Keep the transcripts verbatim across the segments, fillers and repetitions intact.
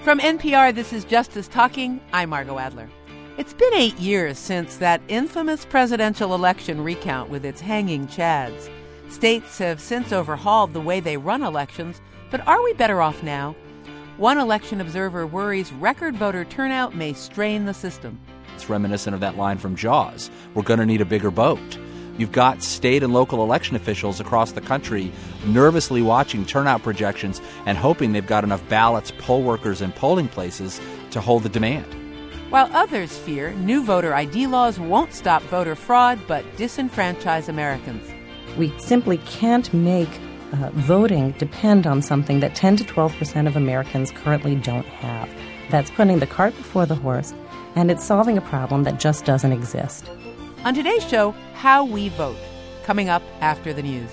From N P R, this is Justice Talking. I'm Margot Adler. It's been eight years since that infamous presidential election recount with its hanging chads. States have since overhauled the way they run elections, but are we better off now? One election observer worries record voter turnout may strain the system. It's reminiscent of that line from Jaws. We're going to need a bigger boat. You've got state and local election officials across the country nervously watching turnout projections and hoping they've got enough ballots, poll workers, and polling places to hold the demand. While others fear new voter I D laws won't stop voter fraud but disenfranchise Americans. We simply can't make uh, voting depend on something that ten to twelve percent of Americans currently don't have. That's putting the cart before the horse, and it's solving a problem that just doesn't exist. On today's show, how we vote, coming up after the news.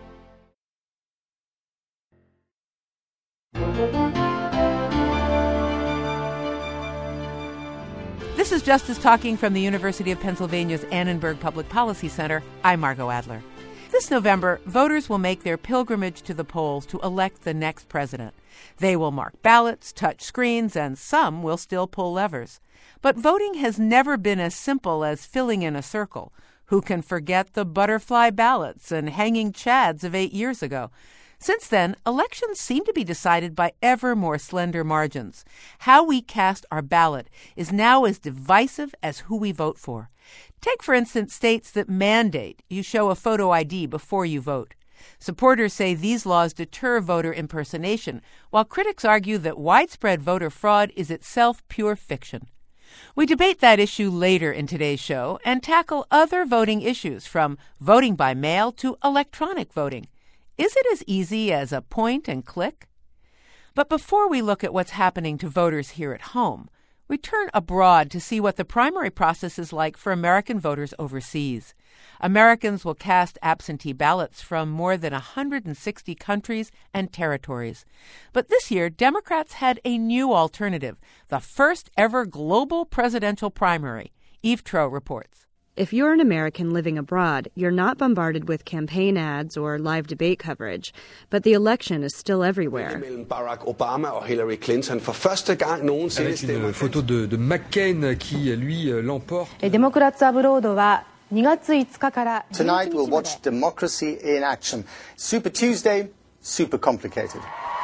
This is Justice Talking from the University of Pennsylvania's Annenberg Public Policy Center. I'm Margot Adler. This November, voters will make their pilgrimage to the polls to elect the next president. They will mark ballots, touch screens, and some will still pull levers. But voting has never been as simple as filling in a circle. Who can forget the butterfly ballots and hanging chads of eight years ago? Since then, elections seem to be decided by ever more slender margins. How we cast our ballot is now as divisive as who we vote for. Take, for instance, states that mandate you show a photo I D before you vote. Supporters say these laws deter voter impersonation, while critics argue that widespread voter fraud is itself pure fiction. We debate that issue later in today's show and tackle other voting issues from voting by mail to electronic voting. Is it as easy as a point and click? But before we look at what's happening to voters here at home, we turn abroad to see what the primary process is like for American voters overseas. Americans will cast absentee ballots from more than one hundred sixty countries and territories. But this year, Democrats had a new alternative, the first ever global presidential primary. Eve Troeh reports. If you're an American living abroad, you're not bombarded with campaign ads or live debate coverage, but the election is still everywhere. Barack Obama og Hillary Clinton for første gang nogensinde stemmer. Avec une photo de, de McCain qui lui l'emporte. Les démocrates abroadはにがついつかから Tonight we'll watch democracy in action. Super Tuesday, super complicated.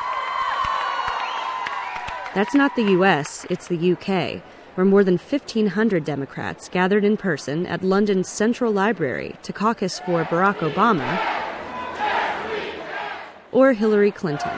That's not the U S, it's the U K, where more than fifteen hundred Democrats gathered in person at London's Central Library to caucus for Barack Obama or Hillary Clinton.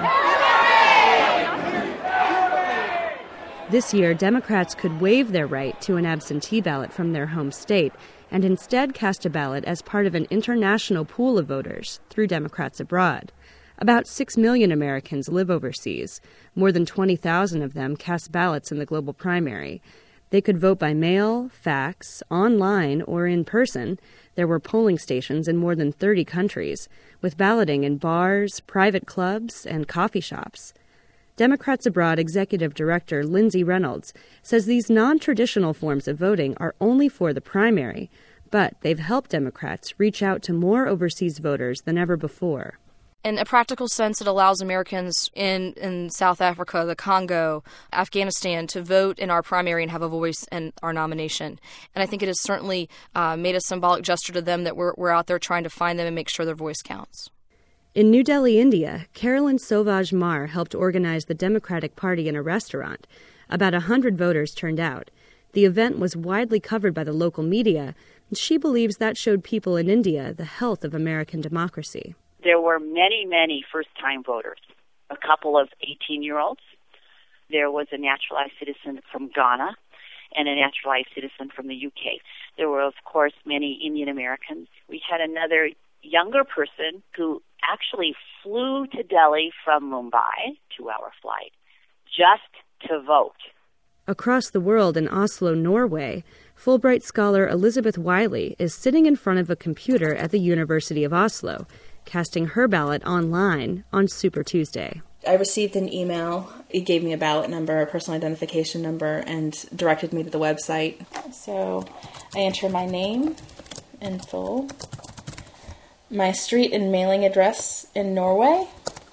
This year, Democrats could waive their right to an absentee ballot from their home state and instead cast a ballot as part of an international pool of voters through Democrats abroad. About six million Americans live overseas. More than twenty thousand of them cast ballots in the global primary. They could vote by mail, fax, online, or in person. There were polling stations in more than thirty countries, with balloting in bars, private clubs, and coffee shops. Democrats Abroad Executive Director Lindsay Reynolds says these non-traditional forms of voting are only for the primary, but they've helped Democrats reach out to more overseas voters than ever before. In a practical sense, it allows Americans in, in South Africa, the Congo, Afghanistan to vote in our primary and have a voice in our nomination. And I think it has certainly uh, made a symbolic gesture to them that we're, we're out there trying to find them and make sure their voice counts. In New Delhi, India, Carolyn Sauvage Mar helped organize the Democratic Party in a restaurant. About one hundred voters turned out. The event was widely covered by the local media, and she believes that showed people in India the health of American democracy. There were many, many first-time voters, a couple of eighteen-year-olds. There was a naturalized citizen from Ghana and a naturalized citizen from the U K. There were, of course, many Indian Americans. We had another younger person who actually flew to Delhi from Mumbai, two-hour flight, just to vote. Across the world in Oslo, Norway, Fulbright scholar Elizabeth Wiley is sitting in front of a computer at the University of Oslo, casting her ballot online on Super Tuesday. I received an email. It gave me a ballot number, a personal identification number, and directed me to the website. So I enter my name in full, my street and mailing address in Norway,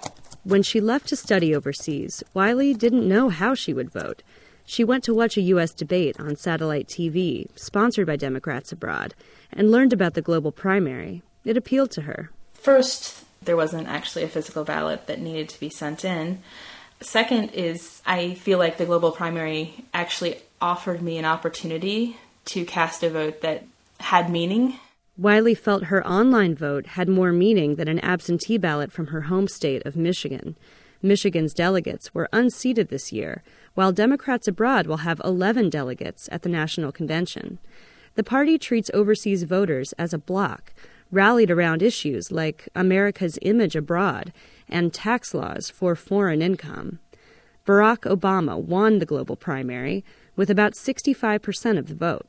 When she left to study overseas, Wiley didn't know how she would vote. She went to watch a U S debate on satellite T V, sponsored by Democrats abroad, and learned about the global primary. It appealed to her. First, there wasn't actually a physical ballot that needed to be sent in. Second is I feel like the global primary actually offered me an opportunity to cast a vote that had meaning. Wiley felt her online vote had more meaning than an absentee ballot from her home state of Michigan. Michigan's delegates were unseated this year, while Democrats abroad will have eleven delegates at the national convention. The party treats overseas voters as a bloc, rallied around issues like America's image abroad and tax laws for foreign income. Barack Obama won the global primary with about sixty-five percent of the vote.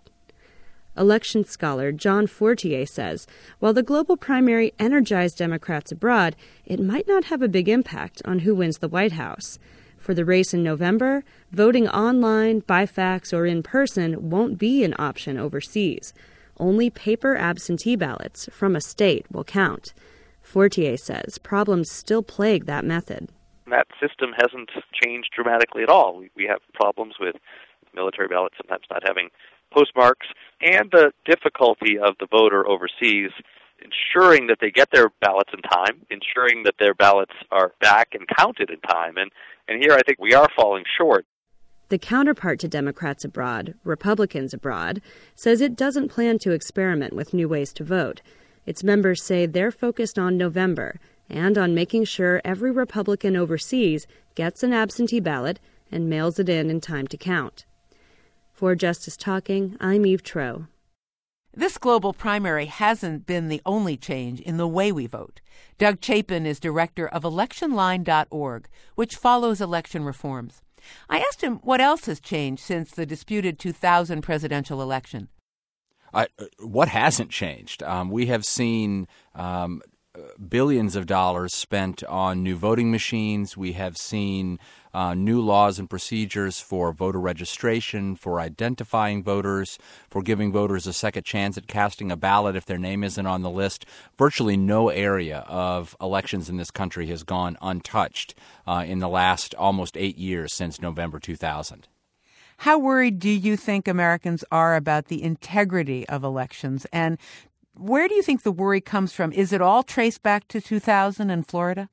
Election scholar John Fortier says, while the global primary energized Democrats abroad, it might not have a big impact on who wins the White House. For the race in November, voting online, by fax, or in person won't be an option overseas. Only paper absentee ballots from a state will count. Fortier says problems still plague that method. That system hasn't changed dramatically at all. We, we have problems with military ballots sometimes not having postmarks, and the difficulty of the voter overseas ensuring that they get their ballots in time, ensuring that their ballots are back and counted in time. And, and here I think we are falling short. The counterpart to Democrats abroad, Republicans abroad, says it doesn't plan to experiment with new ways to vote. Its members say they're focused on November and on making sure every Republican overseas gets an absentee ballot and mails it in in time to count. For Justice Talking, I'm Eve Troeh. This global primary hasn't been the only change in the way we vote. Doug Chapin is director of election line dot org, which follows election reforms. I asked him what else has changed since the disputed two thousand presidential election. Uh, what hasn't changed? Um, we have seen um, billions of dollars spent on new voting machines. We have seen uh, new laws and procedures for voter registration, for identifying voters, for giving voters a second chance at casting a ballot if their name isn't on the list. Virtually no area of elections in this country has gone untouched uh, in the last almost eight years since November two thousand. How worried do you think Americans are about the integrity of elections? And where do you think the worry comes from? Is it all traced back to two thousand in Florida?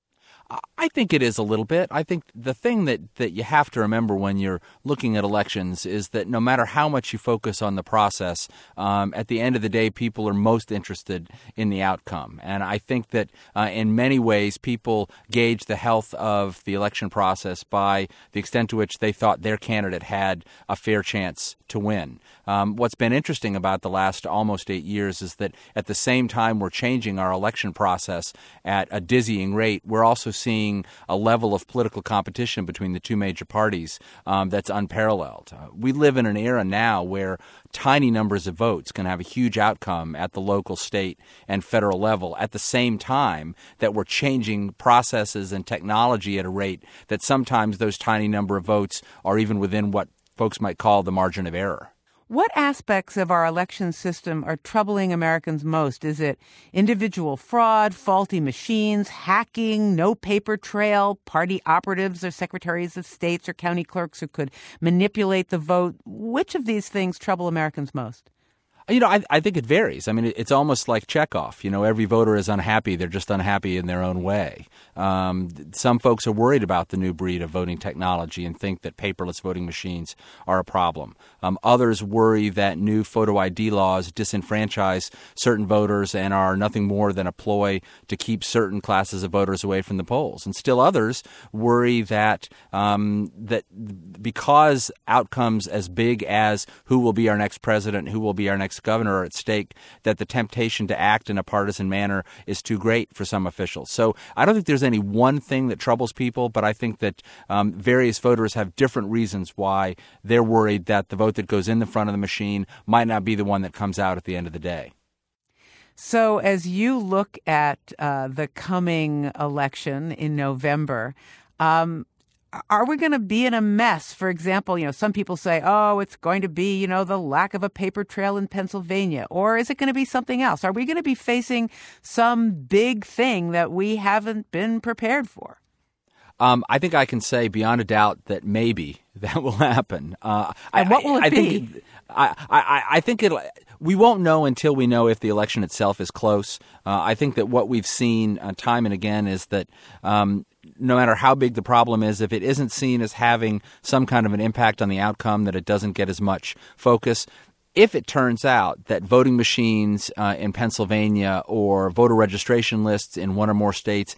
I think it is a little bit. I think the thing that, that you have to remember when you're looking at elections is that no matter how much you focus on the process, um, at the end of the day, people are most interested in the outcome. And I think that uh, in many ways, people gauge the health of the election process by the extent to which they thought their candidate had a fair chance to win. Um, what's been interesting about the last almost eight years is that at the same time we're changing our election process at a dizzying rate, we're also seeing a level of political competition between the two major parties um, that's unparalleled. Uh, we live in an era now where tiny numbers of votes can have a huge outcome at the local, state, and federal level at the same time that we're changing processes and technology at a rate that sometimes those tiny number of votes are even within what folks might call the margin of error. What aspects of our election system are troubling Americans most? Is it individual fraud, faulty machines, hacking, no paper trail, party operatives or secretaries of states or county clerks who could manipulate the vote? Which of these things trouble Americans most? You know, I, I think it varies. I mean, it's almost like checkoff. You know, every voter is unhappy. They're just unhappy in their own way. Um, some folks are worried about the new breed of voting technology and think that paperless voting machines are a problem. Um, others worry that new photo I D laws disenfranchise certain voters and are nothing more than a ploy to keep certain classes of voters away from the polls. And still others worry that um, that because outcomes as big as who will be our next president, who will be our next governor are at stake, that the temptation to act in a partisan manner is too great for some officials. So I don't think there's any one thing that troubles people, but I think that um, various voters have different reasons why they're worried that the vote that goes in the front of the machine might not be the one that comes out at the end of the day. So as you look at uh, the coming election in November, um, are we going to be in a mess? For example, you know, some people say, oh, it's going to be, you know, the lack of a paper trail in Pennsylvania. Or is it going to be something else? Are we going to be facing some big thing that we haven't been prepared for? Um, I think I can say beyond a doubt that maybe that will happen. Uh, and I, what will it I, I be? Think, I, I, I think it'll. We won't know until we know if the election itself is close. Uh, I think that what we've seen uh, time and again is that um, no matter how big the problem is, if it isn't seen as having some kind of an impact on the outcome, that it doesn't get as much focus. If it turns out that voting machines uh, in Pennsylvania or voter registration lists in one or more states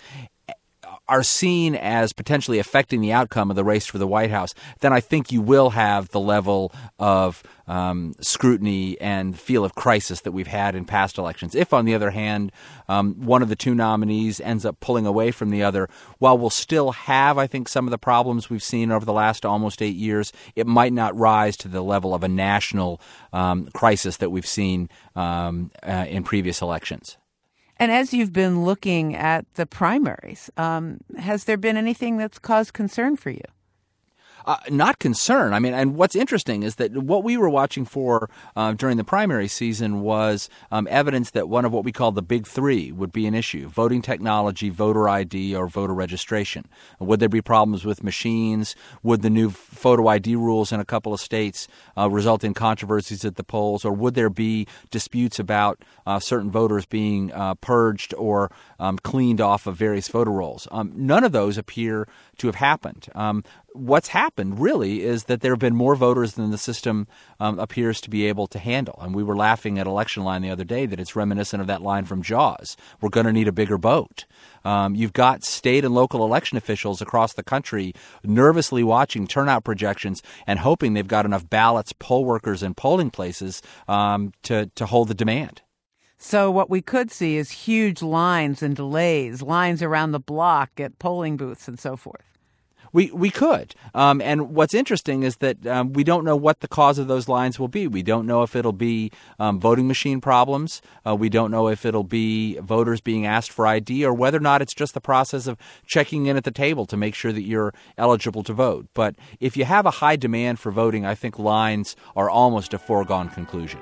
are seen as potentially affecting the outcome of the race for the White House, then I think you will have the level of um, scrutiny and feel of crisis that we've had in past elections. If, on the other hand, um, one of the two nominees ends up pulling away from the other, while we'll still have, I think, some of the problems we've seen over the last almost eight years, it might not rise to the level of a national um, crisis that we've seen um, uh, in previous elections. And as you've been looking at the primaries, um, has there been anything that's caused concern for you? Uh, not concern. I mean, and what's interesting is that what we were watching for uh, during the primary season was um, evidence that one of what we call the big three would be an issue: voting technology, voter I D, or voter registration. Would there be problems with machines? Would the new photo I D rules in a couple of states uh, result in controversies at the polls? Or would there be disputes about uh, certain voters being uh, purged or um, cleaned off of various voter rolls? Um, none of those appear to have happened. Um, What's happened really is that there have been more voters than the system um, appears to be able to handle. And we were laughing at Election Line the other day that it's reminiscent of that line from Jaws. We're going to need a bigger boat. Um, you've got state and local election officials across the country nervously watching turnout projections and hoping they've got enough ballots, poll workers, and polling places um, to, to hold the demand. So what we could see is huge lines and delays, lines around the block at polling booths and so forth. We we could. Um, and what's interesting is that um, we don't know what the cause of those lines will be. We don't know if it'll be um, voting machine problems. Uh, we don't know if it'll be voters being asked for I D, or whether or not it's just the process of checking in at the table to make sure that you're eligible to vote. But if you have a high demand for voting, I think lines are almost a foregone conclusion.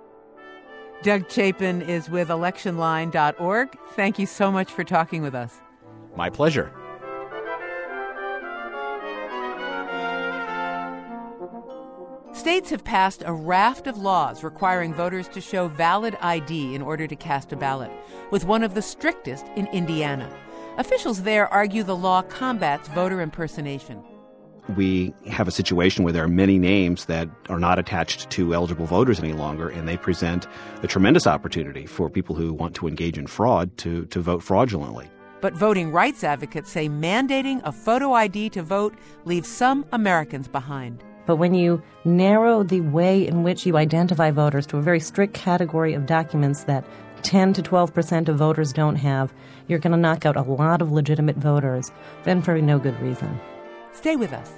Doug Chapin is with election line dot org. Thank you so much for talking with us. My pleasure. States have passed a raft of laws requiring voters to show valid I D in order to cast a ballot, with one of the strictest in Indiana. Officials there argue the law combats voter impersonation. We have a situation where there are many names that are not attached to eligible voters any longer, and they present a tremendous opportunity for people who want to engage in fraud to, to vote fraudulently. But voting rights advocates say mandating a photo I D to vote leaves some Americans behind. But when you narrow the way in which you identify voters to a very strict category of documents that ten to twelve percent of voters don't have, you're going to knock out a lot of legitimate voters, and for no good reason. Stay with us.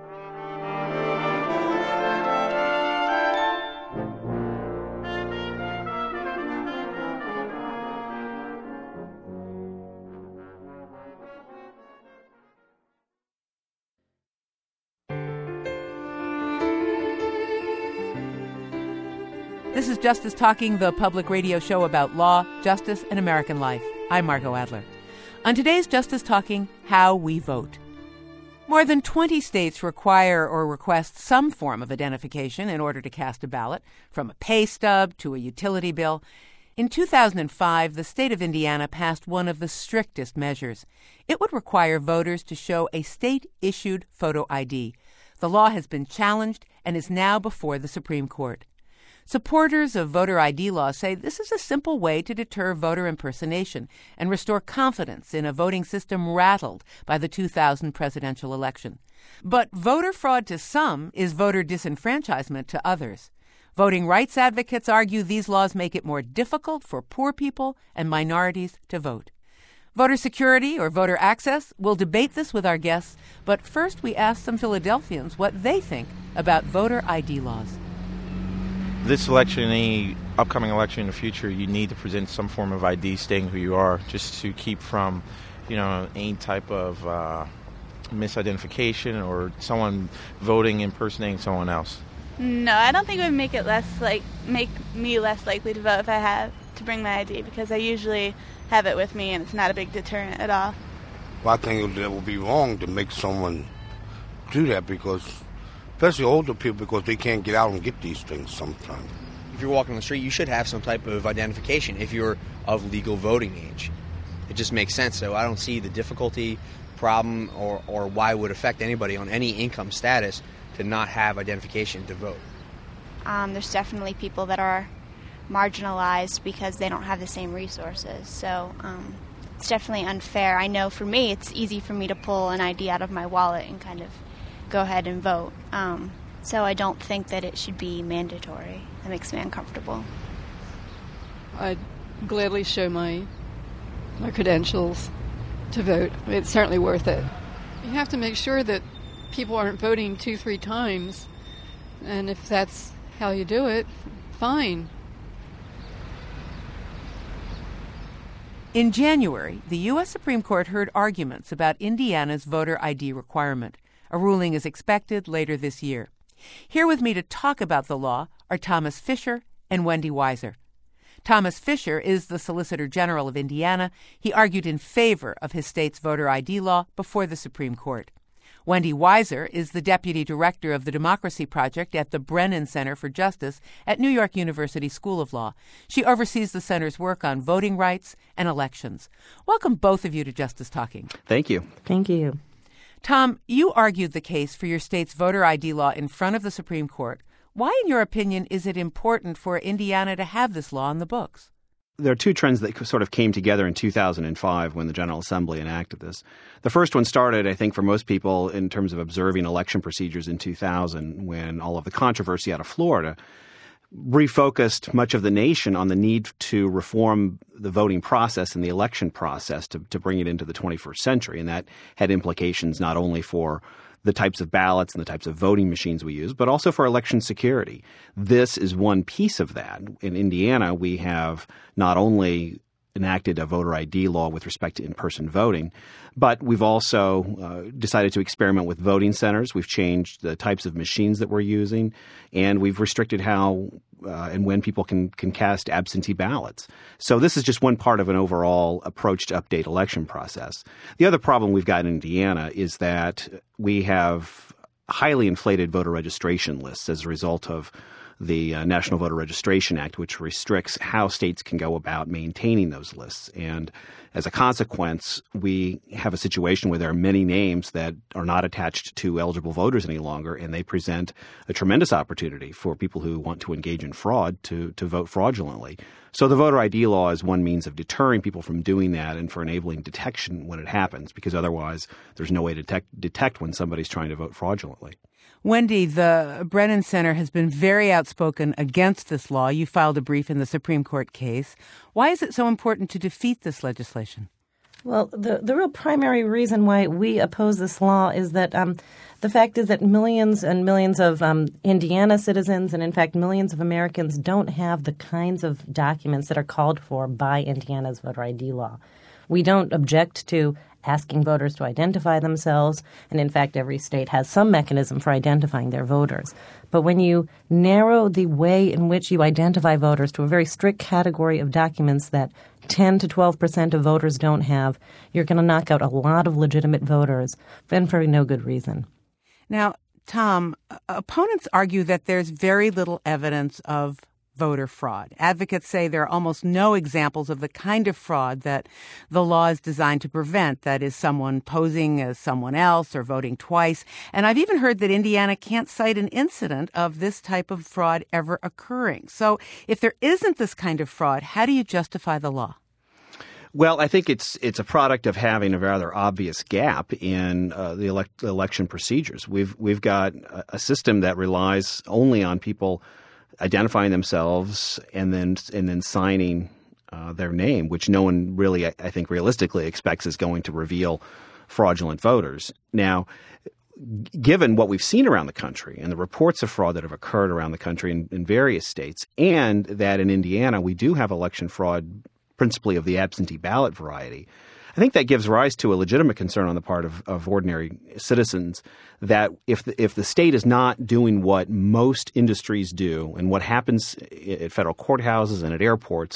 This is Justice Talking, the public radio show about law, justice, and American life. I'm Margot Adler. On today's Justice Talking, how we vote. More than twenty states require or request some form of identification in order to cast a ballot, from a pay stub to a utility bill. In two thousand five, the state of Indiana passed one of the strictest measures. It would require voters to show a state-issued photo I D. The law has been challenged and is now before the Supreme Court. Supporters of voter I D laws say this is a simple way to deter voter impersonation and restore confidence in a voting system rattled by the two thousand presidential election. But voter fraud to some is voter disenfranchisement to others. Voting rights advocates argue these laws make it more difficult for poor people and minorities to vote. Voter security or voter access? We'll debate this with our guests, but first we ask some Philadelphians what they think about voter I D laws. This election, any upcoming election in the future, you need to present some form of I D stating who you are, just to keep from, you know, any type of uh, misidentification or someone voting impersonating someone else. No, I don't think it would make it less like make me less likely to vote if I had to bring my I D, because I usually have it with me and it's not a big deterrent at all. Well, I think it would be wrong to make someone do that because, especially older people, because they can't get out and get these things sometimes. If you're walking on the street, you should have some type of identification if you're of legal voting age. It just makes sense. So I don't see the difficulty, problem, or, or why it would affect anybody on any income status to not have identification to vote. Um, there's definitely people that are marginalized because they don't have the same resources. So um, it's definitely unfair. I know for me, it's easy for me to pull an I D out of my wallet and kind of go ahead and vote. Um, so I don't think that it should be mandatory. That makes me uncomfortable. I'd gladly show my my credentials to vote. It's certainly worth it. You have to make sure that people aren't voting two, three times. And if that's how you do it, fine. In January, the U S Supreme Court heard arguments about Indiana's voter I D requirement. A ruling is expected later this year. Here with me to talk about the law are Thomas Fisher and Wendy Weiser. Thomas Fisher is the Solicitor General of Indiana. He argued in favor of his state's voter I D law before the Supreme Court. Wendy Weiser is the Deputy Director of the Democracy Project at the Brennan Center for Justice at New York University School of Law. She oversees the center's work on voting rights and elections. Welcome both of you to Justice Talking. Thank you. Thank you. Tom, you argued the case for your state's voter I D law in front of the Supreme Court. Why, in your opinion, is it important for Indiana to have this law in the books? There are two trends that sort of came together in two thousand five when the General Assembly enacted this. The first one started, I think, for most people in terms of observing election procedures in two thousand when all of the controversy out of Florida refocused much of the nation on the need to reform the voting process and the election process to, to bring it into the twenty-first century. And that had implications not only for the types of ballots and the types of voting machines we use, but also for election security. This is one piece of that. In Indiana, we have not only enacted a voter I D law with respect to in-person voting, but we've also uh, decided to experiment with voting centers. We've changed the types of machines that we're using, and we've restricted how uh, and when people can, can cast absentee ballots. So this is just one part of an overall approach to update election process. The other problem we've got in Indiana is that we have highly inflated voter registration lists as a result of the uh, National Voter Registration Act, which restricts how states can go about maintaining those lists. And as a consequence, we have a situation where there are many names that are not attached to eligible voters any longer, and they present a tremendous opportunity for people who want to engage in fraud to, to vote fraudulently. So the voter I D law is one means of deterring people from doing that and for enabling detection when it happens, because otherwise there's no way to detect, detect when somebody's trying to vote fraudulently. Wendy, the Brennan Center has been very outspoken against this law. You filed a brief in the Supreme Court case. Why is it so important to defeat this legislation? Well, the, the real primary reason why we oppose this law is that um, the fact is that millions and millions of um, Indiana citizens and, in fact, millions of Americans don't have the kinds of documents that are called for by Indiana's voter I D law. We don't object to asking voters to identify themselves, and in fact every state has some mechanism for identifying their voters. But when you narrow the way in which you identify voters to a very strict category of documents that ten to twelve percent of voters don't have, you're going to knock out a lot of legitimate voters, and for no good reason. Now, Tom, opponents argue that there's very little evidence of voter fraud. Advocates say there are almost no examples of the kind of fraud that the law is designed to prevent, that is, someone posing as someone else or voting twice. And I've even heard that Indiana can't cite an incident of this type of fraud ever occurring. So if there isn't this kind of fraud, how do you justify the law? Well, I think it's it's a product of having a rather obvious gap in uh, the elect- election procedures. We've we've got a, a system that relies only on people identifying themselves and then and then signing uh, their name, which no one really, I, I think, realistically expects is going to reveal fraudulent voters. Now, given what we've seen around the country and the reports of fraud that have occurred around the country in, in various states, and that in Indiana we do have election fraud principally of the absentee ballot variety, I think that gives rise to a legitimate concern on the part of, of ordinary citizens that if the, if the state is not doing what most industries do and what happens at federal courthouses and at airports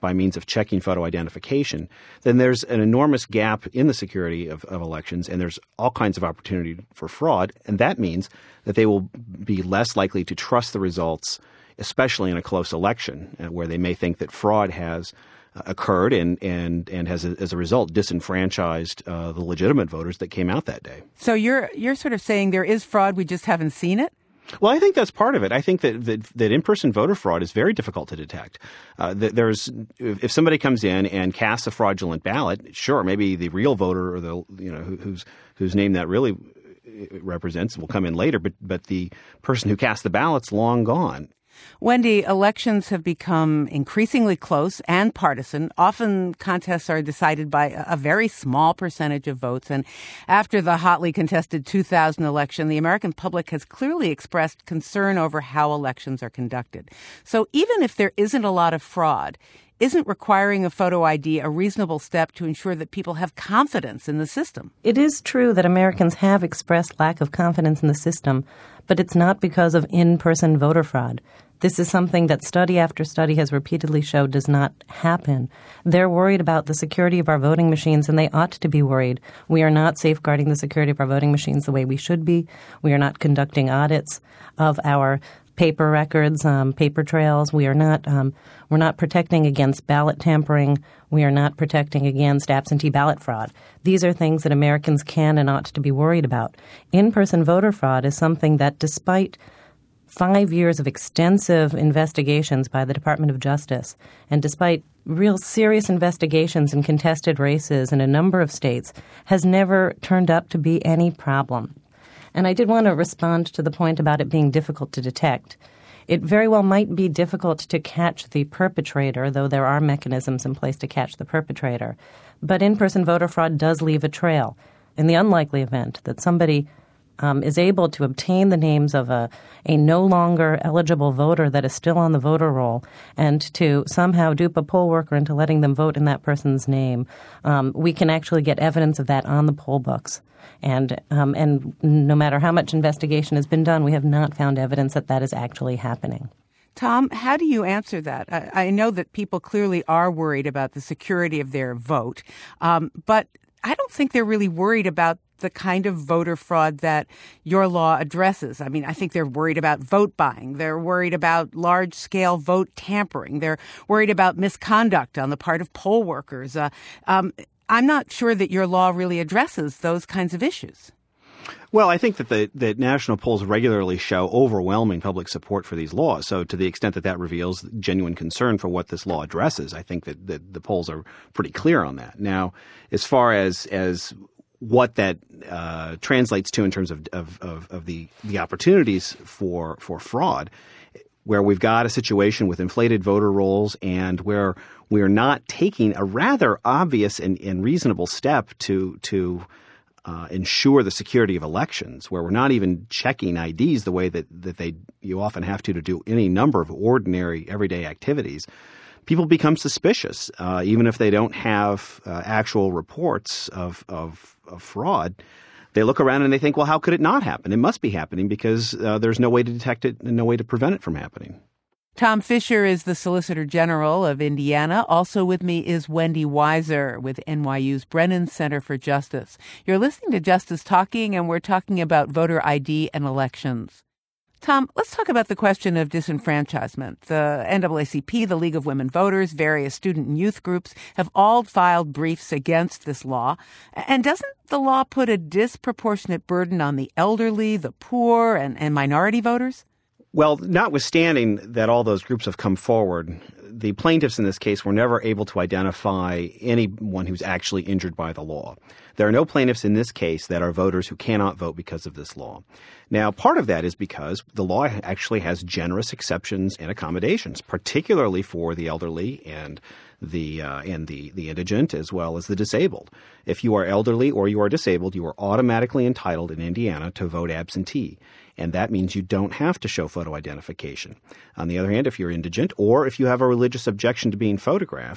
by means of checking photo identification, then there's an enormous gap in the security of, of elections, and there's all kinds of opportunity for fraud. And that means that they will be less likely to trust the results, especially in a close election, uh, where they may think that fraud has uh, occurred and and and has, as a result, disenfranchised uh, the legitimate voters that came out that day. So you're you're sort of saying there is fraud, we just haven't seen it? Well, I think that's part of it. I think that that, that in-person voter fraud is very difficult to detect. Uh, that there's if somebody comes in and casts a fraudulent ballot, sure, maybe the real voter or the you know whose whose name that really represents will come in later, but but the person who cast the ballot's long gone. Wendy, elections have become increasingly close and partisan. Often contests are decided by a very small percentage of votes. And after the hotly contested two thousand election, the American public has clearly expressed concern over how elections are conducted. So even if there isn't a lot of fraud, isn't requiring a photo I D a reasonable step to ensure that people have confidence in the system? It is true that Americans have expressed lack of confidence in the system, but it's not because of in-person voter fraud. This is something that study after study has repeatedly showed does not happen. They're worried about the security of our voting machines, and they ought to be worried. We are not safeguarding the security of our voting machines the way we should be. We are not conducting audits of our paper records, um, paper trails. We are not um, we're not protecting against ballot tampering. We are not protecting against absentee ballot fraud. These are things that Americans can and ought to be worried about. In-person voter fraud is something that, despite five years of extensive investigations by the Department of Justice, and despite real serious investigations in contested races in a number of states, has never turned up to be any problem. And I did want to respond to the point about it being difficult to detect. It very well might be difficult to catch the perpetrator, though there are mechanisms in place to catch the perpetrator. But in-person voter fraud does leave a trail. In the unlikely event that somebody Um, is able to obtain the names of a, a no longer eligible voter that is still on the voter roll and to somehow dupe a poll worker into letting them vote in that person's name, um, we can actually get evidence of that on the poll books. And um, and no matter how much investigation has been done, we have not found evidence that that is actually happening. Tom, how do you answer that? I, I know that people clearly are worried about the security of their vote, um, but I don't think they're really worried about the kind of voter fraud that your law addresses. I mean, I think they're worried about vote buying. They're worried about large-scale vote tampering. They're worried about misconduct on the part of poll workers. Uh, um, I'm not sure that your law really addresses those kinds of issues. Well, I think that the that national polls regularly show overwhelming public support for these laws. So to the extent that that reveals genuine concern for what this law addresses, I think that, that the polls are pretty clear on that. Now, as far as as what that uh, translates to in terms of of, of, of the, the opportunities for for fraud, where we've got a situation with inflated voter rolls and where we are not taking a rather obvious and, and reasonable step to to uh, ensure the security of elections, where we're not even checking I Ds the way that, that they you often have to to do any number of ordinary everyday activities. People become suspicious, uh, even if they don't have uh, actual reports of, of, of fraud. They look around and they think, well, how could it not happen? It must be happening because uh, there's no way to detect it and no way to prevent it from happening. Tom Fisher is the Solicitor General of Indiana. Also with me is Wendy Weiser with N Y U's Brennan Center for Justice. You're listening to Justice Talking, and we're talking about voter I D and elections. Tom, let's talk about the question of disenfranchisement. The N double A C P, the League of Women Voters, various student and youth groups have all filed briefs against this law. And doesn't the law put a disproportionate burden on the elderly, the poor, and, and minority voters? Well, notwithstanding that all those groups have come forward, the plaintiffs in this case were never able to identify anyone who's actually injured by the law. There are no plaintiffs in this case that are voters who cannot vote because of this law. Now, part of that is because the law actually has generous exceptions and accommodations, particularly for the elderly and the uh, and the, the indigent as well as the disabled. If you are elderly or you are disabled, you are automatically entitled in Indiana to vote absentee. And that means you don't have to show photo identification. On the other hand, if you're indigent or if you have a religious objection to being photographed,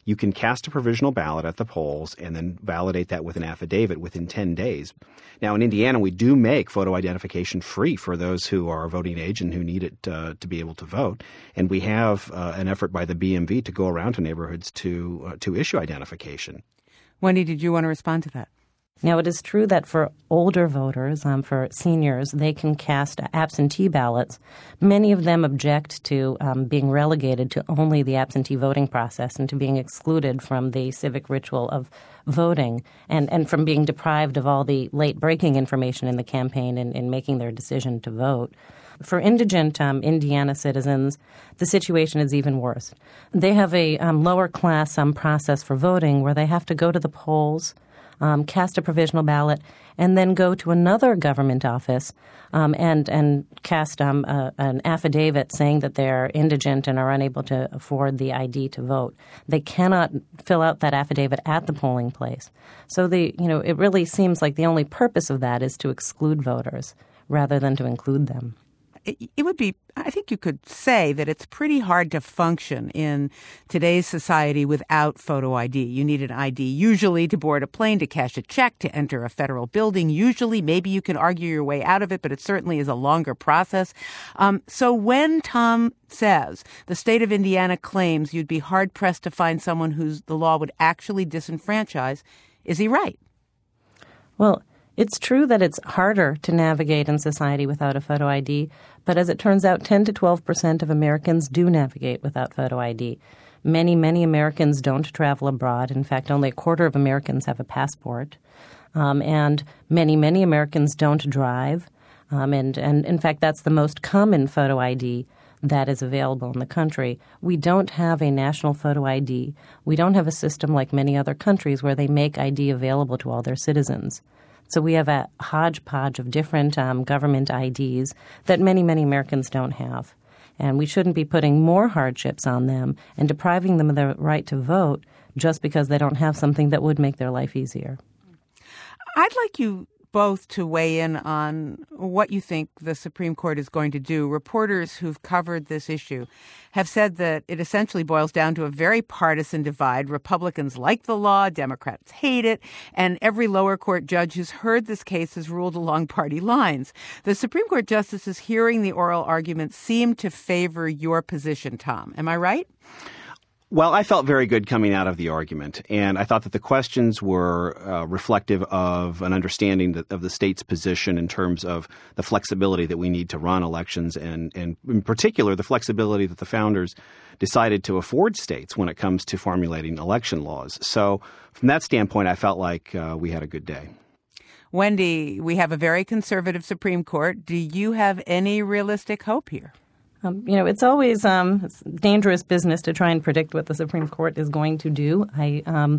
you can cast a provisional ballot at the polls and then validate that with an affidavit within ten days. Now, in Indiana, we do make photo identification free for those who are voting age and who need it uh, to be able to vote. And we have uh, an effort by the B M V to go around to neighborhoods to uh, to issue identification. Wendy, did you want to respond to that? Now, it is true that for older voters, um, for seniors, they can cast absentee ballots. Many of them object to um, being relegated to only the absentee voting process and to being excluded from the civic ritual of voting and, and from being deprived of all the late-breaking information in the campaign and in making their decision to vote. For indigent um, Indiana citizens, the situation is even worse. They have a um, lower-class um, process for voting where they have to go to the polls, Um, cast a provisional ballot, and then go to another government office um, and and cast um, a, an affidavit saying that they're indigent and are unable to afford the I D to vote. They cannot fill out that affidavit at the polling place. So the you know it really seems like the only purpose of that is to exclude voters rather than to include them. It would be, I think you could say that it's pretty hard to function in today's society without photo I D. You need an I D usually to board a plane, to cash a check, to enter a federal building. Usually, maybe you can argue your way out of it, but it certainly is a longer process. Um, so when Tom says the state of Indiana claims you'd be hard-pressed to find someone whose the law would actually disenfranchise, is he right? Well, it's true that it's harder to navigate in society without a photo I D, but as it turns out, ten to twelve percent of Americans do navigate without photo I D. Many, many Americans don't travel abroad. In fact, only a quarter of Americans have a passport. Um, and many, many Americans don't drive. Um, and, and in fact, that's the most common photo I D that is available in the country. We don't have a national photo I D. We don't have a system like many other countries where they make I D available to all their citizens. So we have a hodgepodge of different um, government I Ds that many, many Americans don't have. And we shouldn't be putting more hardships on them and depriving them of the right to vote just because they don't have something that would make their life easier. I'd like you both to weigh in on what you think the Supreme Court is going to do. Reporters who've covered this issue have said that it essentially boils down to a very partisan divide. Republicans like the law, Democrats hate it, and every lower court judge who's heard this case has ruled along party lines. The Supreme Court justices hearing the oral argument seem to favor your position, Tom. Am I right? Well, I felt very good coming out of the argument, and I thought that the questions were uh, reflective of an understanding that, of the state's position in terms of the flexibility that we need to run elections, and, and in particular, the flexibility that the founders decided to afford states when it comes to formulating election laws. So from that standpoint, I felt like uh, we had a good day. Wendy, we have a very conservative Supreme Court. Do you have any realistic hope here? Um, you know, it's always um, it's dangerous business to try and predict what the Supreme Court is going to do. I um,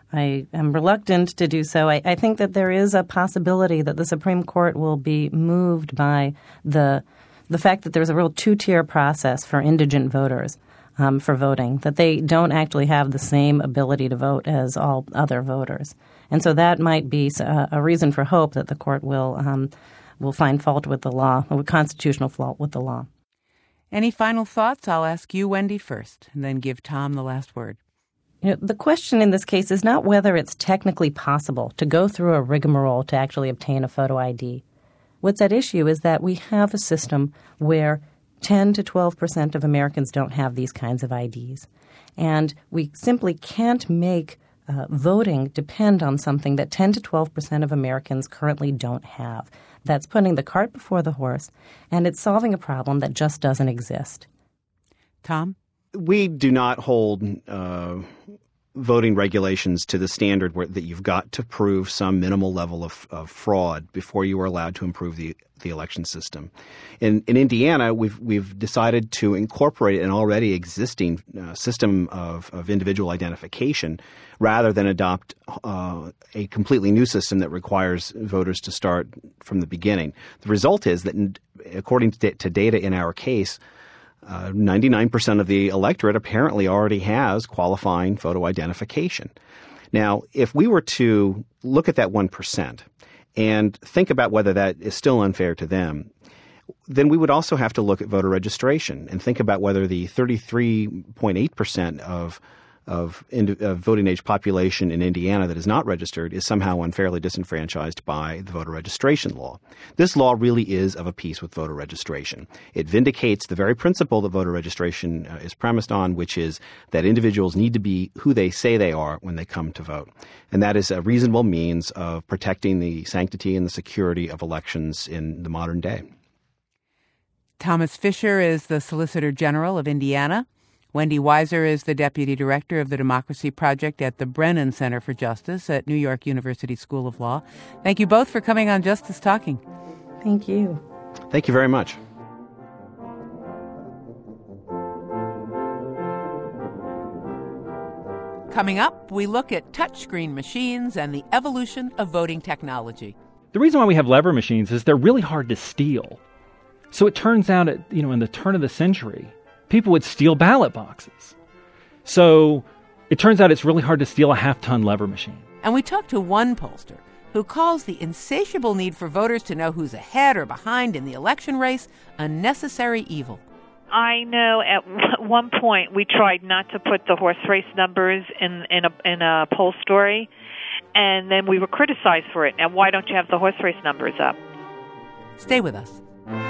I am reluctant to do so. I, I think that there is a possibility that the Supreme Court will be moved by the the fact that there's a real two-tier process for indigent voters um, for voting, that they don't actually have the same ability to vote as all other voters. And so that might be a, a reason for hope that the court will um, will find fault with the law, or constitutional fault with the law. Any final thoughts? I'll ask you, Wendy, first, and then give Tom the last word. You know, the question in this case is not whether it's technically possible to go through a rigmarole to actually obtain a photo I D. What's at issue is that we have a system where ten to twelve percent of Americans don't have these kinds of I Ds. And we simply can't make uh, voting depend on something that ten to twelve percent of Americans currently don't have. That's putting the cart before the horse, and it's solving a problem that just doesn't exist. Tom? We do not hold uh, voting regulations to the standard where, that you've got to prove some minimal level of, of fraud before you are allowed to improve the, the election system. In, in Indiana, we've we've decided to incorporate an already existing uh, system of, of individual identification rather than adopt uh, a completely new system that requires voters to start from the beginning. The result is that, in, according to, to data in our case, Uh, ninety-nine percent of the electorate apparently already has qualifying photo identification. Now, if we were to look at that one percent and think about whether that is still unfair to them, then we would also have to look at voter registration and think about whether the thirty-three point eight percent of of, in, of voting age population in Indiana that is not registered is somehow unfairly disenfranchised by the voter registration law. This law really is of a piece with voter registration. It vindicates the very principle that voter registration uh, is premised on, which is that individuals need to be who they say they are when they come to vote. And that is a reasonable means of protecting the sanctity and the security of elections in the modern day. Thomas Fisher is the Solicitor General of Indiana. Wendy Weiser is the Deputy Director of the Democracy Project at the Brennan Center for Justice at New York University School of Law. Thank you both for coming on Justice Talking. Thank you. Thank you very much. Coming up, we look at touchscreen machines and the evolution of voting technology. The reason why we have lever machines is they're really hard to steal. So it turns out, at, you know, in the turn of the century, people would steal ballot boxes. So it turns out it's really hard to steal a half-ton lever machine. And we talked to one pollster who calls the insatiable need for voters to know who's ahead or behind in the election race a necessary evil. I know at one point we tried not to put the horse race numbers in, in, a, in a poll story, and then we were criticized for it. And why don't you have the horse race numbers up? Stay with us.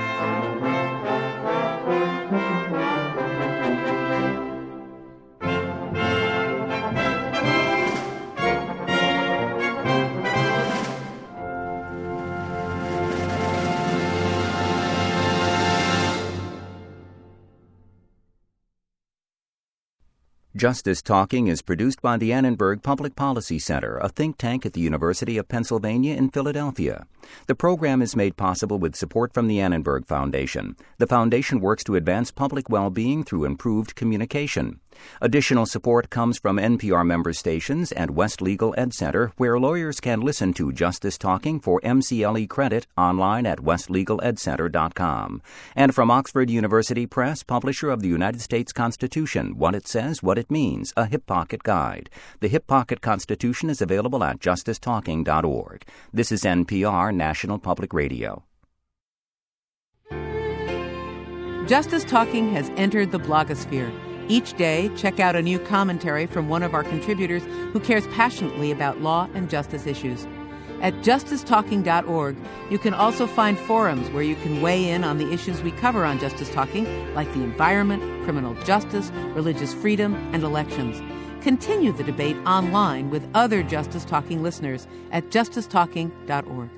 Justice Talking is produced by the Annenberg Public Policy Center, a think tank at the University of Pennsylvania in Philadelphia. The program is made possible with support from the Annenberg Foundation. The foundation works to advance public well-being through improved communication. Additional support comes from N P R member stations and West Legal Ed Center, where lawyers can listen to Justice Talking for M C L E credit online at west legal ed center dot com. And from Oxford University Press, publisher of the United States Constitution, What It Says, What It Means, a Hip Pocket Guide. The Hip Pocket Constitution is available at justice talking dot org. This is N P R, National Public Radio. Justice Talking has entered the blogosphere. Each day, check out a new commentary from one of our contributors who cares passionately about law and justice issues. At justice talking dot org, you can also find forums where you can weigh in on the issues we cover on Justice Talking, like the environment, criminal justice, religious freedom, and elections. Continue the debate online with other Justice Talking listeners at justice talking dot org.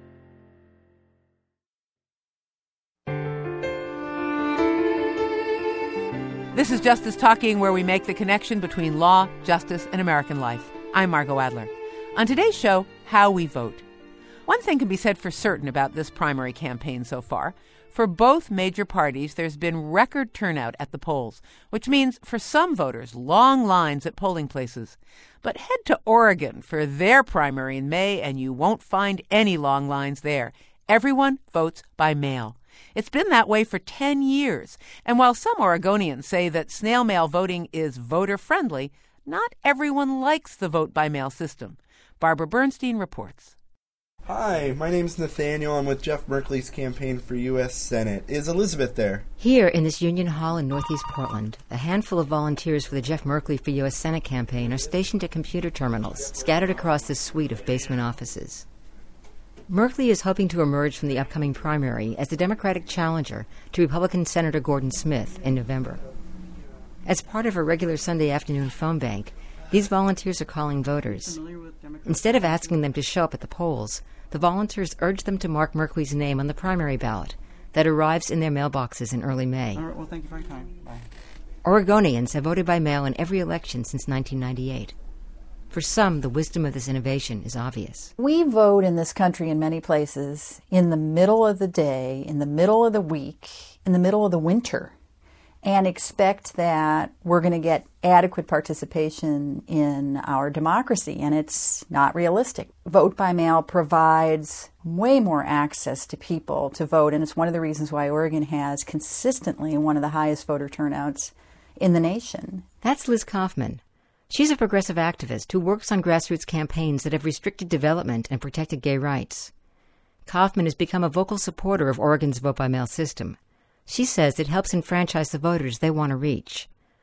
This is Justice Talking, where we make the connection between law, justice, and American life. I'm Margot Adler. On today's show, how we vote. One thing can be said for certain about this primary campaign so far. For both major parties, there's been record turnout at the polls, which means for some voters, long lines at polling places. But head to Oregon for their primary in May, and you won't find any long lines there. Everyone votes by mail. It's been that way for ten years. And while some Oregonians say that snail mail voting is voter-friendly, not everyone likes the vote-by-mail system. Barbara Bernstein reports. Hi, my name's Nathaniel. I'm with Jeff Merkley's campaign for U S Senate. Is Elizabeth there? Here in this Union Hall in Northeast Portland, a handful of volunteers for the Jeff Merkley for U S Senate campaign are stationed at computer terminals scattered across this suite of basement offices. Merkley is hoping to emerge from the upcoming primary as the Democratic challenger to Republican Senator Gordon Smith in November. As part of a regular Sunday afternoon phone bank, these volunteers are calling voters. Instead of asking them to show up at the polls, the volunteers urge them to mark Merkley's name on the primary ballot that arrives in their mailboxes in early May. All right, well, thank you for your time. Bye. Oregonians have voted by mail in every election since nineteen ninety-eight. For some, the wisdom of this innovation is obvious. We vote in this country in many places in the middle of the day, in the middle of the week, in the middle of the winter, and expect that we're going to get adequate participation in our democracy, and it's not realistic. Vote by mail provides way more access to people to vote, and it's one of the reasons why Oregon has consistently one of the highest voter turnouts in the nation. That's Liz Kaufman. She's a progressive activist who works on grassroots campaigns that have restricted development and protected gay rights. Kaufman has become a vocal supporter of Oregon's vote-by-mail system. She says it helps enfranchise the voters they want to reach.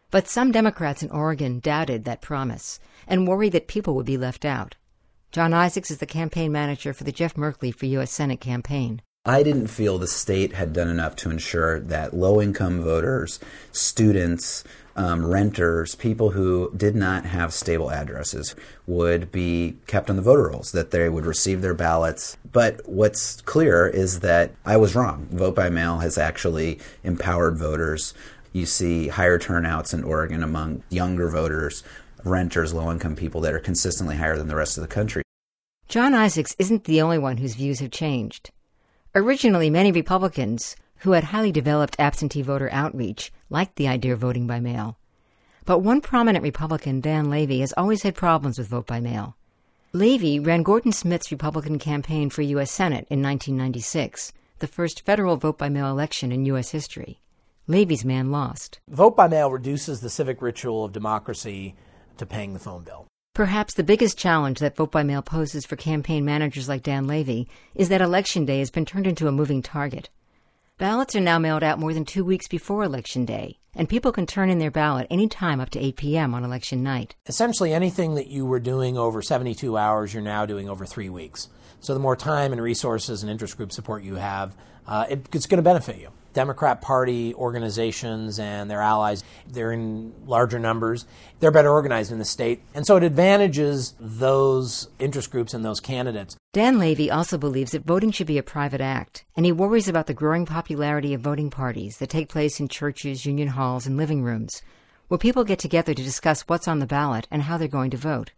But some Democrats in Oregon doubted that promise and worried that people would be left out. John Isaacs is the campaign manager for the Jeff Merkley for U S Senate campaign. I didn't feel the state had done enough to ensure that low-income voters, students, um, renters, people who did not have stable addresses would be kept on the voter rolls, that they would receive their ballots. But what's clear is that I was wrong. Vote by mail has actually empowered voters. You see higher turnouts in Oregon among younger voters, renters, low-income people that are consistently higher than the rest of the country. John Isaacs isn't the only one whose views have changed. Originally, many Republicans who had highly developed absentee voter outreach liked the idea of voting by mail. But one prominent Republican, Dan Levy, has always had problems with vote by mail. Levy ran Gordon Smith's Republican campaign for U S Senate in nineteen ninety-six, the first federal vote by mail election in U S history. Levy's man lost. Vote by mail reduces the civic ritual of democracy to paying the phone bill. Perhaps the biggest challenge that vote by mail poses for campaign managers like Dan Levy is that Election Day has been turned into a moving target. Ballots are now mailed out more than two weeks before Election Day, and people can turn in their ballot any time up to eight p.m. on election night. Essentially anything that you were doing over seventy-two hours, you're now doing over three weeks. So the more time and resources and interest group support you have, uh, it, it's going to benefit you. Democrat Party organizations and their allies, they're in larger numbers. They're better organized in the state. And so it advantages those interest groups and those candidates. Dan Levy also believes that voting should be a private act, and he worries about the growing popularity of voting parties that take place in churches, union halls, and living rooms, where people get together to discuss what's on the ballot and how they're going to vote.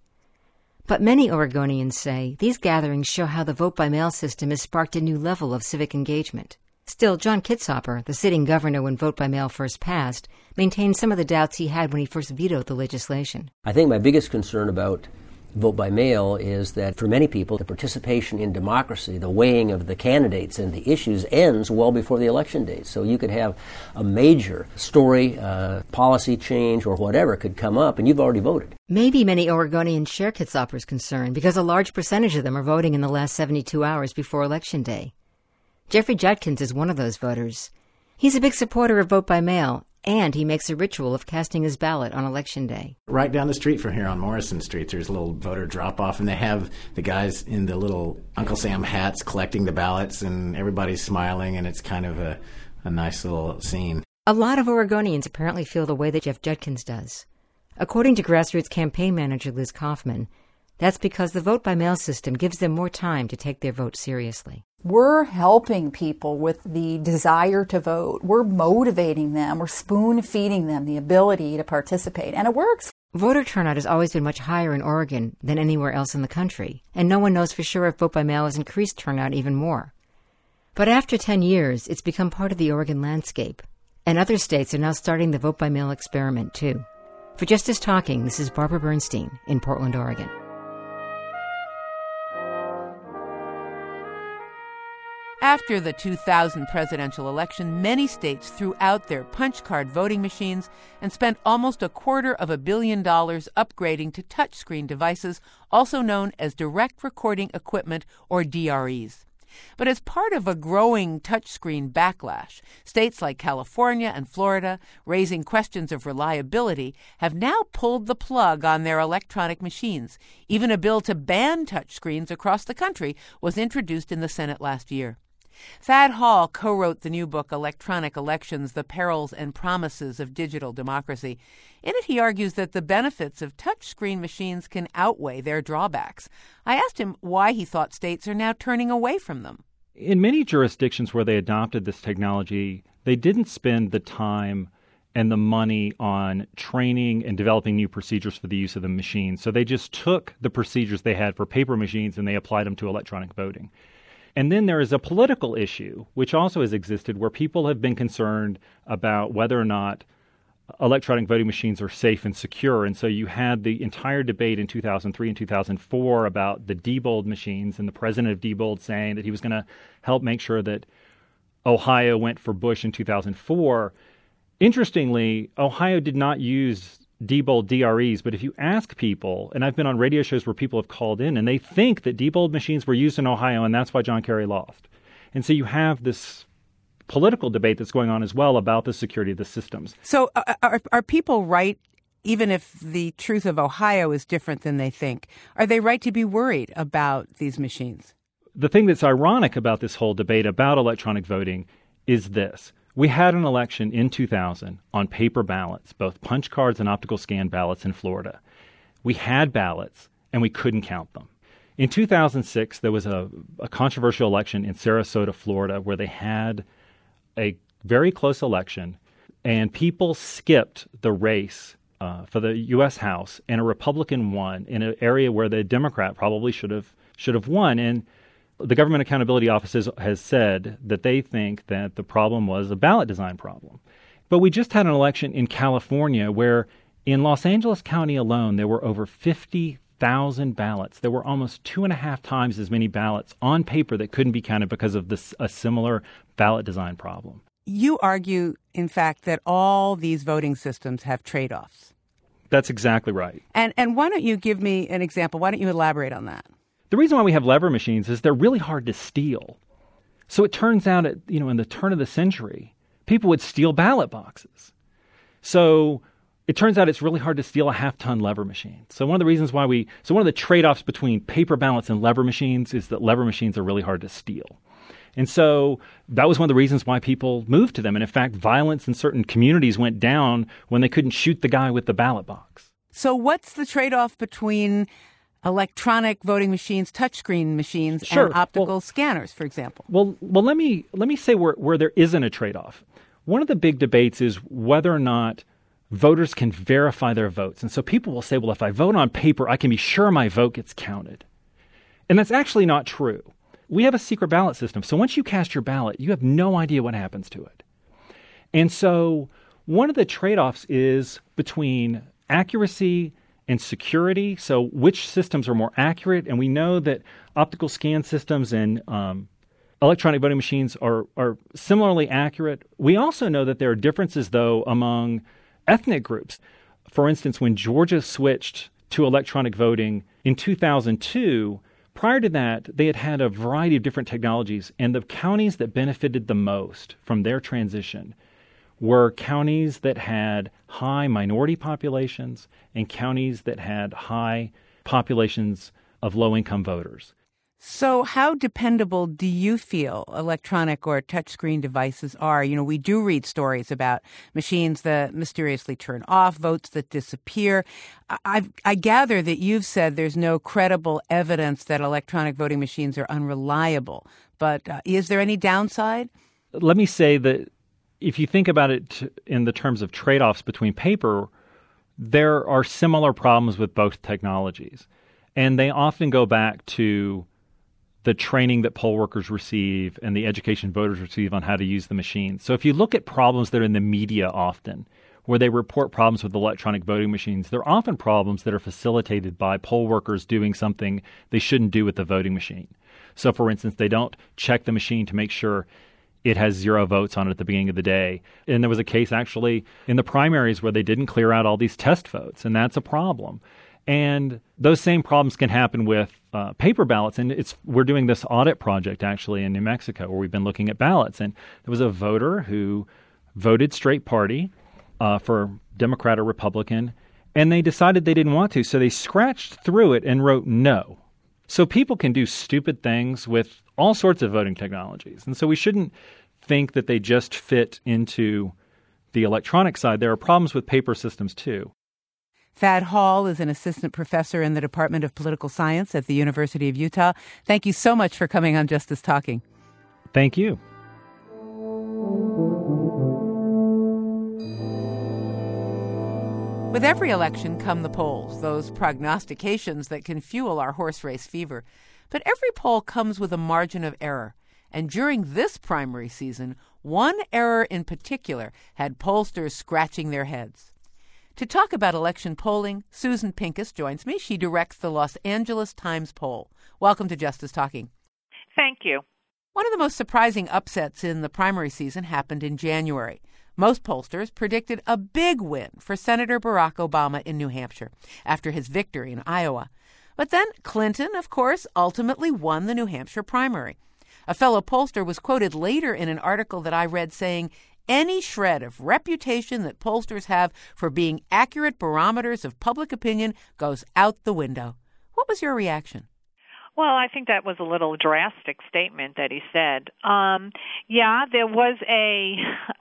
But many Oregonians say these gatherings show how the vote-by-mail system has sparked a new level of civic engagement. Still, John Kitzhaber, the sitting governor when vote-by-mail first passed, maintained some of the doubts he had when he first vetoed the legislation. I think my biggest concern about vote-by-mail is that for many people, the participation in democracy, the weighing of the candidates and the issues ends well before the election date. So you could have a major story, uh, policy change, or whatever could come up, and you've already voted. Maybe many Oregonians share Kitzhaber's concern because a large percentage of them are voting in the last seventy-two hours before Election Day. Jeffrey Judkins is one of those voters. He's a big supporter of vote by mail, and he makes a ritual of casting his ballot on Election Day. Right down the street from here on Morrison Street, there's a little voter drop-off, and they have the guys in the little Uncle Sam hats collecting the ballots, and everybody's smiling, and it's kind of a, a nice little scene. A lot of Oregonians apparently feel the way that Jeff Judkins does. According to grassroots campaign manager Liz Kaufman, that's because the vote-by-mail system gives them more time to take their vote seriously. We're helping people with the desire to vote. We're motivating them. We're spoon-feeding them the ability to participate, and it works. Voter turnout has always been much higher in Oregon than anywhere else in the country, and no one knows for sure if vote-by-mail has increased turnout even more. But after ten years, it's become part of the Oregon landscape, and other states are now starting the vote-by-mail experiment, too. For Justice Talking, this is Barbara Bernstein in Portland, Oregon. After the two thousand presidential election, many states threw out their punch card voting machines and spent almost a quarter of a billion dollars upgrading to touchscreen devices, also known as direct recording equipment, or D R Es. But as part of a growing touchscreen backlash, states like California and Florida, raising questions of reliability, have now pulled the plug on their electronic machines. Even a bill to ban touchscreens across the country was introduced in the Senate last year. Thad Hall co-wrote the new book, Electronic Elections, The Perils and Promises of Digital Democracy. In it, he argues that the benefits of touchscreen machines can outweigh their drawbacks. I asked him why he thought states are now turning away from them. In many jurisdictions where they adopted this technology, they didn't spend the time and the money on training and developing new procedures for the use of the machine. So they just took the procedures they had for paper machines and they applied them to electronic voting. And then there is a political issue, which also has existed, where people have been concerned about whether or not electronic voting machines are safe and secure. And so you had the entire debate in two thousand three and two thousand four about the Diebold machines, and the president of Diebold saying that he was going to help make sure that Ohio went for Bush in two thousand four. Interestingly, Ohio did not use Diebold D R Es, but if you ask people, and I've been on radio shows where people have called in, and they think that Diebold machines were used in Ohio, and that's why John Kerry lost. And so you have this political debate that's going on as well about the security of the systems. So uh, are, are people right, even if the truth of Ohio is different than they think, are they right to be worried about these machines? The thing that's ironic about this whole debate about electronic voting is this. We had an election in two thousand on paper ballots, both punch cards and optical scan ballots in Florida. We had ballots, and we couldn't count them. In two thousand six, there was a, a controversial election in Sarasota, Florida, where they had a very close election, and people skipped the race uh, for the U S House, and a Republican won in an area where the Democrat probably should have should have won. And the Government Accountability Office has, has said that they think that the problem was a ballot design problem. But we just had an election in California where in Los Angeles County alone, there were over fifty thousand ballots. There were almost two and a half times as many ballots on paper that couldn't be counted because of this, a similar ballot design problem. You argue, in fact, that all these voting systems have trade-offs. That's exactly right. And and why don't you give me an example? Why don't you elaborate on that? The reason why we have lever machines is they're really hard to steal. So it turns out, at, you know, in the turn of the century, people would steal ballot boxes. So it turns out it's really hard to steal a half-ton lever machine. So one of the reasons why we, so one of the trade-offs between paper ballots and lever machines is that lever machines are really hard to steal. And so that was one of the reasons why people moved to them. And in fact, violence in certain communities went down when they couldn't shoot the guy with the ballot box. So what's the trade-off between electronic voting machines, touchscreen machines, Sure. and optical well, scanners, for example? Well, well, let me let me say where, where there isn't a trade-off. One of the big debates is whether or not voters can verify their votes. And so people will say, well, if I vote on paper, I can be sure my vote gets counted. And that's actually not true. We have a secret ballot system. So once you cast your ballot, you have no idea what happens to it. And so one of the trade-offs is between accuracy and security. So which systems are more accurate? And we know that optical scan systems and um, electronic voting machines are, are similarly accurate. We also know that there are differences, though, among ethnic groups. For instance, when Georgia switched to electronic voting in two thousand two, prior to that, they had had a variety of different technologies, and the counties that benefited the most from their transition were counties that had high minority populations and counties that had high populations of low-income voters. So how dependable do you feel electronic or touchscreen devices are? You know, we do read stories about machines that mysteriously turn off, votes that disappear. I've, I gather that you've said there's no credible evidence that electronic voting machines are unreliable. But uh, is there any downside? Let me say that if you think about it in the terms of trade-offs between paper, there are similar problems with both technologies. And they often go back to the training that poll workers receive and the education voters receive on how to use the machines. So if you look at problems that are in the media often, where they report problems with electronic voting machines, they're often problems that are facilitated by poll workers doing something they shouldn't do with the voting machine. So for instance, they don't check the machine to make sure it has zero votes on it at the beginning of the day. And there was a case actually in the primaries where they didn't clear out all these test votes, and that's a problem. And those same problems can happen with uh, paper ballots. And it's we're doing this audit project actually in New Mexico where we've been looking at ballots. And there was a voter who voted straight party uh, for Democrat or Republican, and they decided they didn't want to. So they scratched through it and wrote no. So people can do stupid things with all sorts of voting technologies. And so we shouldn't think that they just fit into the electronic side. There are problems with paper systems too. Thad Hall is an assistant professor in the Department of Political Science at the University of Utah. Thank you so much for coming on Justice Talking. Thank you. With every election come the polls, those prognostications that can fuel our horse race fever. But every poll comes with a margin of error. And during this primary season, one error in particular had pollsters scratching their heads. To talk about election polling, Susan Pincus joins me. She directs the Los Angeles Times poll. Welcome to Justice Talking. Thank you. One of the most surprising upsets in the primary season happened in January. Most pollsters predicted a big win for Senator Barack Obama in New Hampshire after his victory in Iowa. But then Clinton, of course, ultimately won the New Hampshire primary. A fellow pollster was quoted later in an article that I read saying, any shred of reputation that pollsters have for being accurate barometers of public opinion goes out the window. What was your reaction? Well, I think that was a little drastic statement that he said. Um, yeah, there was a,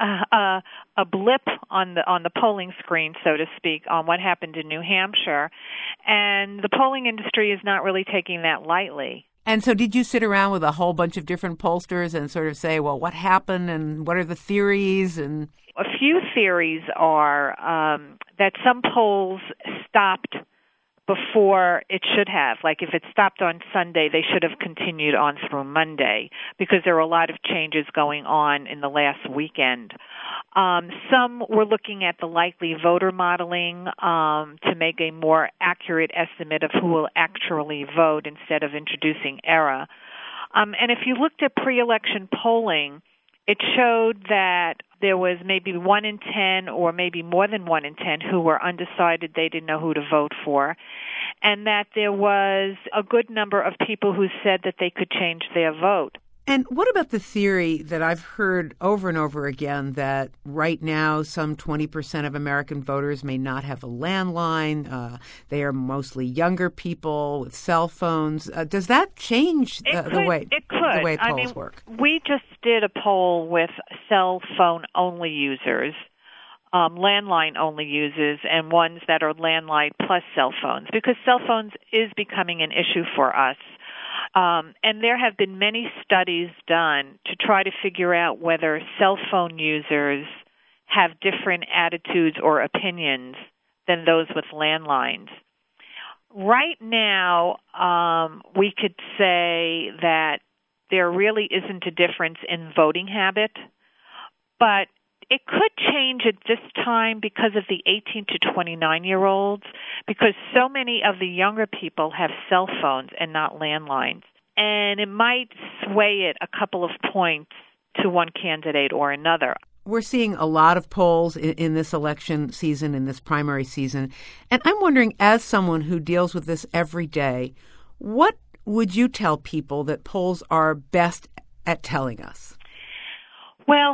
a a blip on the on the polling screen, so to speak, on what happened in New Hampshire, and the polling industry is not really taking that lightly. And so did you sit around with a whole bunch of different pollsters and sort of say, well, what happened and what are the theories? And a few theories are um, that some polls stopped before it should have. Like if it stopped on Sunday, they should have continued on through Monday because there were a lot of changes going on in the last weekend. Um, some were looking at the likely voter modeling um, to make a more accurate estimate of who will actually vote instead of introducing error. Um, and if you looked at pre-election polling, it showed that there was maybe one in ten or maybe more than one in ten who were undecided, they didn't know who to vote for, and that there was a good number of people who said that they could change their vote. And what about the theory that I've heard over and over again that right now some twenty percent of American voters may not have a landline, uh, they are mostly younger people with cell phones. Uh, does that change the, could, the way it could. the way polls I mean, work? We just did a poll with cell phone only users, um, landline only users, and ones that are landline plus cell phones, because cell phones is becoming an issue for us. Um, and there have been many studies done to try to figure out whether cell phone users have different attitudes or opinions than those with landlines. Right now, um, we could say that there really isn't a difference in voting habit, but it could change at this time because of the eighteen to twenty-nine-year-olds, because so many of the younger people have cell phones and not landlines. And it might sway it a couple of points to one candidate or another. We're seeing a lot of polls in, in this election season, in this primary season. And I'm wondering, as someone who deals with this every day, what would you tell people that polls are best at telling us? Well,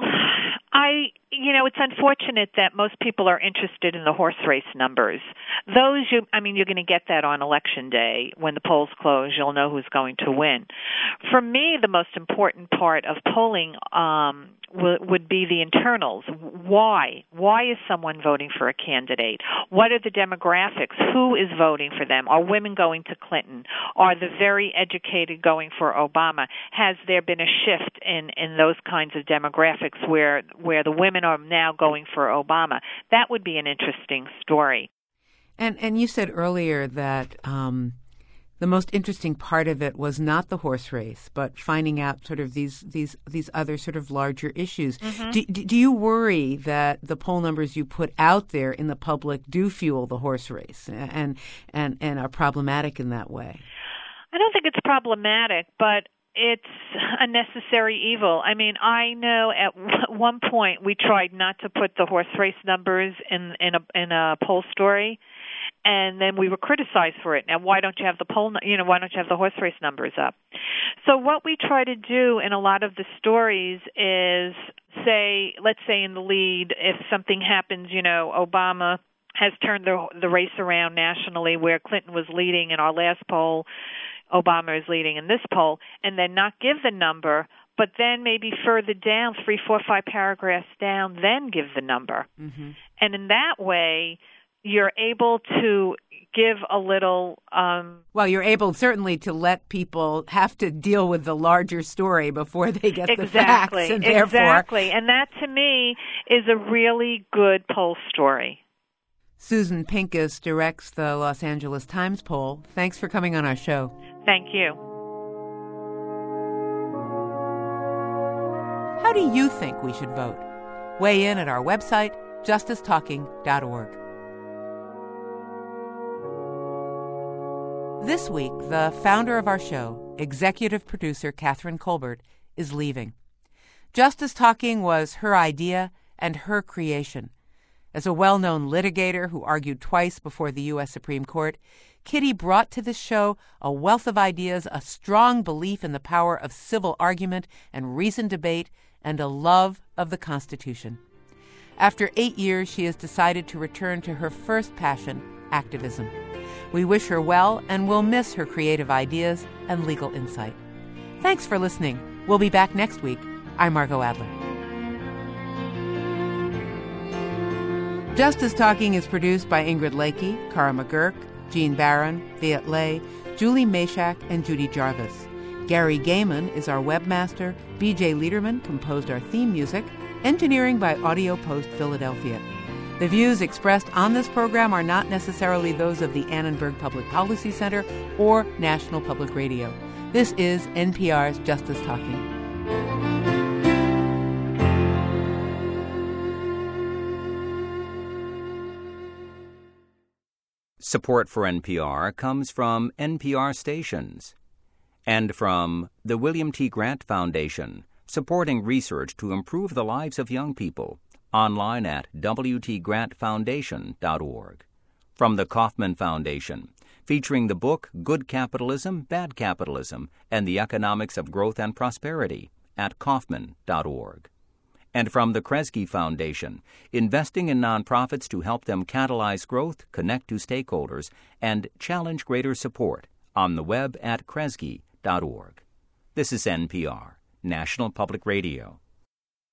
I, you know, it's unfortunate that most people are interested in the horse race numbers. Those, you, I mean, you're going to get that on election day. When the polls close, you'll know who's going to win. For me, the most important part of polling um, w- would be the internals. Why? Why is someone voting for a candidate? What are the demographics? Who is voting for them? Are women going to Clinton? Are the very educated going for Obama? Has there been a shift in, in those kinds of demographics where where the women are now going for Obama? That would be an interesting story. And and you said earlier that um, the most interesting part of it was not the horse race, but finding out sort of these these these other sort of larger issues. Mm-hmm. Do, do you worry that the poll numbers you put out there in the public do fuel the horse race and and and are problematic in that way? I don't think it's problematic, but it's a necessary evil. I mean, I know at one point we tried not to put the horse race numbers in in a in a poll story, and then we were criticized for it. Now, why don't you have the poll? You know, why don't you have the horse race numbers up? So, what we try to do in a lot of the stories is say, let's say in the lead, if something happens, you know, Obama has turned the the race around nationally, where Clinton was leading in our last poll. Obama is leading in this poll, and then not give the number, but then maybe further down, three, four, five paragraphs down, then give the number. Mm-hmm. And in that way, you're able to give a little... Um, well, you're able certainly to let people have to deal with the larger story before they get exactly, the facts. And therefore, exactly. And that, to me, is a really good poll story. Susan Pincus directs the Los Angeles Times poll. Thanks for coming on our show. Thank you. How do you think we should vote? Weigh in at our website, justice talking dot org. This week, the founder of our show, executive producer Catherine Colbert, is leaving. Justice Talking was her idea and her creation. As a well-known litigator who argued twice before the U S Supreme Court, Kitty brought to this show a wealth of ideas, a strong belief in the power of civil argument and reasoned debate, and a love of the Constitution. After eight years, she has decided to return to her first passion, activism. We wish her well and will miss her creative ideas and legal insight. Thanks for listening. We'll be back next week. I'm Margot Adler. Justice Talking is produced by Ingrid Lakey, Cara McGurk, Jean Barron, Viet Le, Julie Meshach, and Judy Jarvis. Gary Gaiman is our webmaster. B J Liederman composed our theme music. Engineering by Audio Post Philadelphia. The views expressed on this program are not necessarily those of the Annenberg Public Policy Center or National Public Radio. This is N P R's Justice Talking. Support for N P R comes from N P R stations and from the William T. Grant Foundation, supporting research to improve the lives of young people, online at w t grant foundation dot org. From the Kauffman Foundation, featuring the book Good Capitalism, Bad Capitalism, and the Economics of Growth and Prosperity at kaufman dot org. And from the Kresge Foundation, investing in nonprofits to help them catalyze growth, connect to stakeholders, and challenge greater support on the web at kresge dot org. This is N P R, National Public Radio.